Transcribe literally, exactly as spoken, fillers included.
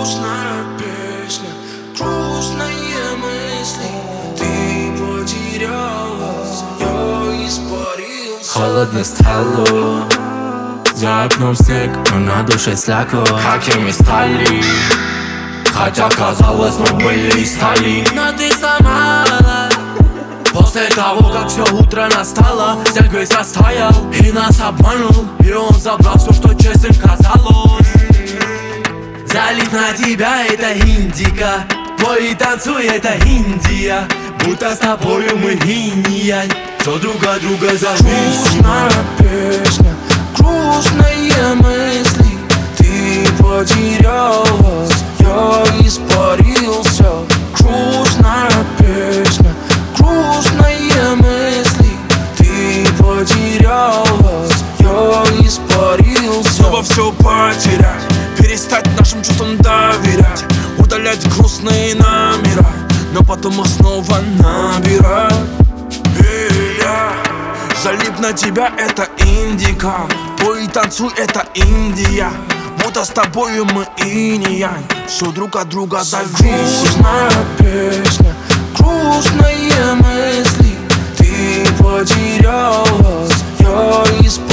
грустная песня, грустные мысли. Ты потерялась, я испарился. Холодно стало, за окном снег, но на душе слякоть. Какими стали, хотя казалось, мы были из стали. Но ты сломала. После того, как все утро настало, снег весь растаял и нас обманул. И он забрал все, что честным казалось. Залив на тебя — это Индика, бой и танцуй — это Индия. Будто с тобою мы инь-янь, что друга друга зависим. Грустная песня, грустные мысли. Ты потерялась, я испарился. Грустная песня, грустные мысли. Ты потерялась, я испарился. Снова все потерять, перестать нашим чувствам доверять, удалять грустные номера, но потом их снова набирать. И я залип на тебя — это Индика, бой и танцуй — это Индия. Будто с тобою мы инь-янь, все друг от друга зависим. Грустная песня, грустные мысли. Ты потерялась, я испарился.